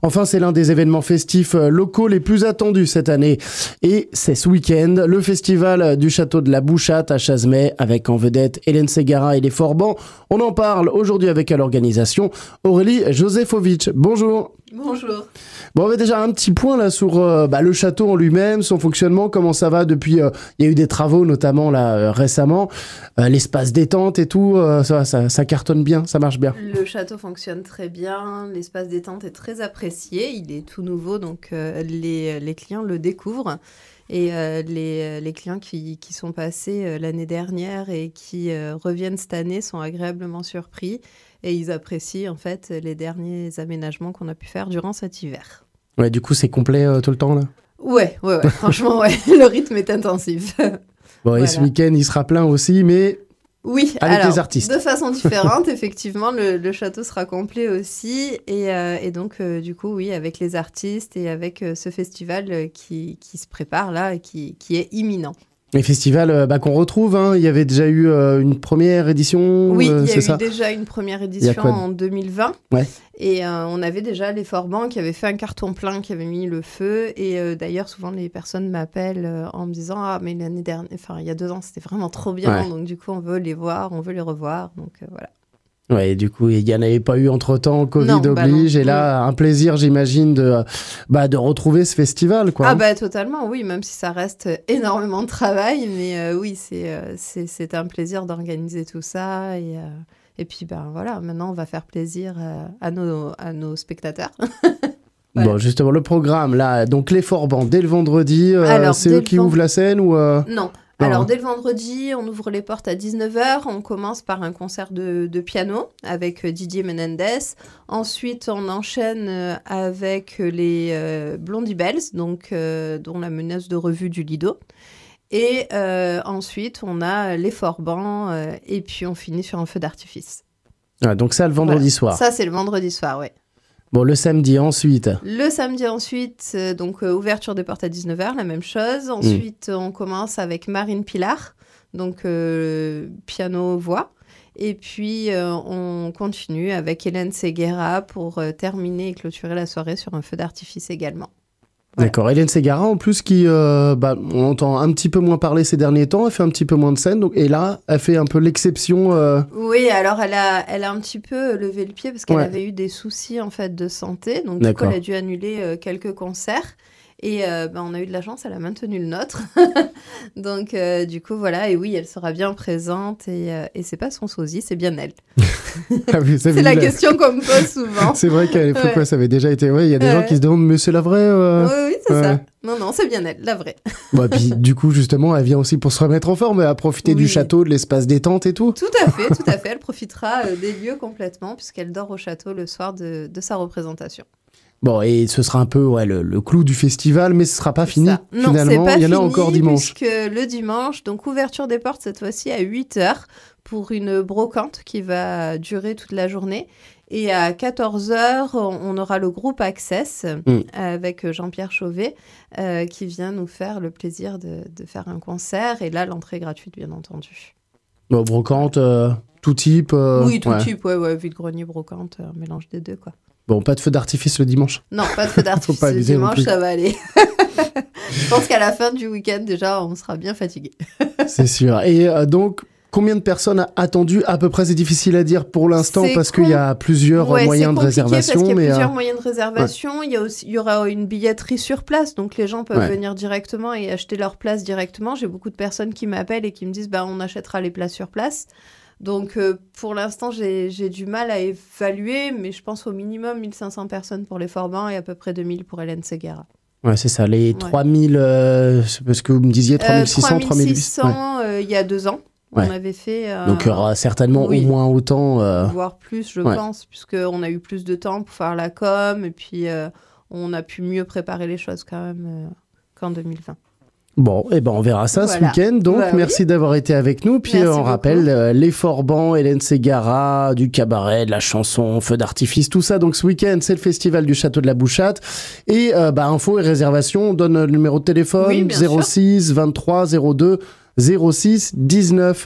Enfin, c'est l'un des événements festifs locaux les plus attendus cette année. Et c'est ce week-end, le festival du château de la Bouchatte à Chazemais, avec en vedette Hélène Ségara et les Forbans. On en parle aujourd'hui avec à l'organisation Aurélie Josefovitch. Bonjour. Bonjour. Bon, on avait déjà un petit point là sur le château en lui-même, son fonctionnement, comment ça va depuis... Il y a eu des travaux notamment là récemment, l'espace détente et tout, ça cartonne bien, ça marche bien. Le château fonctionne très bien, l'espace détente est très apprécié, il est tout nouveau donc les clients le découvrent. Et les clients qui sont passés l'année dernière et qui reviennent cette année sont agréablement surpris et ils apprécient en fait les derniers aménagements qu'on a pu faire durant cet hiver. Ouais, du coup c'est complet tout le temps là ? Ouais, franchement ouais, le rythme est intensif. Bon, voilà. Et ce week-end il sera plein aussi, mais... Oui, avec alors, les artistes. De façon différente, effectivement, le château sera complet aussi. Et donc, du coup, oui, avec les artistes et avec ce festival qui se prépare là et qui est imminent. Les festivals qu'on retrouve, hein, il y avait déjà eu une première édition. Oui, il y a eu ça déjà une première édition en 2020. Ouais. Et on avait déjà les Forbans qui avaient fait un carton plein, qui avaient mis le feu. Et d'ailleurs, souvent, les personnes m'appellent en me disant « Ah, mais l'année dernière, enfin, il y a 2 ans, c'était vraiment trop bien. Ouais. Donc, du coup, on veut les voir, on veut les revoir. » Donc, voilà. Ouais, du coup, il n'y en avait pas eu entre-temps, Covid oblige, et là, un plaisir, j'imagine, de retrouver ce festival, quoi. Ah totalement, oui, même si ça reste énormément de travail, mais oui, c'est un plaisir d'organiser tout ça, et puis, voilà, maintenant, on va faire plaisir à nos spectateurs. Voilà. Bon, justement, le programme, là, donc les Forbans, dès le vendredi, c'est eux qui ouvrent la scène ou Non. Alors, dès le vendredi, on ouvre les portes à 19h. On commence par un concert de piano avec Didier Menendez. Ensuite, on enchaîne avec les Blondie Bells, donc, dont la meneuse de revue du Lido. Et ensuite, on a les Forbans et puis on finit sur un feu d'artifice. Ah, donc ça, le vendredi soir. Ça, c'est le vendredi soir, oui. Bon, le samedi ensuite. Le samedi ensuite, donc ouverture des portes à 19h, la même chose. Ensuite, on commence avec Marine Pilar, donc piano-voix. Et puis, on continue avec Hélène Ségara pour terminer et clôturer la soirée sur un feu d'artifice également. Voilà. D'accord. Hélène Ségara, en plus, qui, on entend un petit peu moins parler ces derniers temps, elle fait un petit peu moins de scènes, donc, et là, elle fait un peu l'exception. Oui, alors elle a un petit peu levé le pied parce qu'elle avait eu des soucis en fait de santé, donc du coup, elle a dû annuler quelques concerts. Et on a eu de la chance, elle a maintenu le nôtre. Donc, du coup, voilà. Et oui, elle sera bien présente. Et c'est pas son sosie, c'est bien elle. Ah oui, c'est la question qu'on me pose souvent. C'est vrai qu'à l'époque, ça avait déjà été... Ouais, il y a des gens qui se demandent, mais c'est la vraie Oui, c'est ça. Non, c'est bien elle, la vraie. Bon, puis du coup, justement, elle vient aussi pour se remettre en forme, à profiter du château, de l'espace détente et tout. Tout à fait. Elle profitera des lieux complètement, puisqu'elle dort au château le soir de sa représentation. Bon, et ce sera un peu le clou du festival, mais ce ne sera pas fini, finalement. Non, c'est pas il y en a fini, encore dimanche. Puisque le dimanche, donc ouverture des portes cette fois-ci à 8h pour une brocante qui va durer toute la journée. Et à 14h, on aura le groupe Access avec Jean-Pierre Chauvet qui vient nous faire le plaisir de faire un concert. Et là, l'entrée est gratuite, bien entendu. Bon, brocante, tout type Oui, tout type, vide-grenier, brocante, un mélange des deux, quoi. Bon, pas de feu d'artifice le dimanche. Non, pas de feu d'artifice le dimanche, ça va aller. Je pense qu'à la fin du week-end, déjà, on sera bien fatigué. C'est sûr. Et donc, combien de personnes attendues à peu près? C'est difficile à dire pour l'instant parce qu'il y a plusieurs moyens de réservation. Parce qu'il y a plusieurs moyens de réservation. Il y aura une billetterie sur place, donc les gens peuvent venir directement et acheter leur place directement. J'ai beaucoup de personnes qui m'appellent et qui me disent on achètera les places sur place. Donc, pour l'instant, j'ai du mal à évaluer, mais je pense au minimum 1500 personnes pour les Forbans et à peu près 2000 pour Hélène Ségara. Ouais, c'est ça, les 3000, parce que vous me disiez 3600, 3800 il y a 2 ans. On avait fait... Donc, il y aura certainement au moins autant... Voire plus, je pense, puisqu'on a eu plus de temps pour faire la com, et puis on a pu mieux préparer les choses quand même qu'en 2020. Bon, on verra ça ce week-end. Donc, merci d'avoir été avec nous. Puis, on rappelle les Forbans, Hélène Ségara, du cabaret, de la chanson, feu d'artifice, tout ça. Donc, ce week-end, c'est le festival du château de la Bouchatte. Et infos et réservations, on donne le numéro de téléphone 06 23 02 06 19.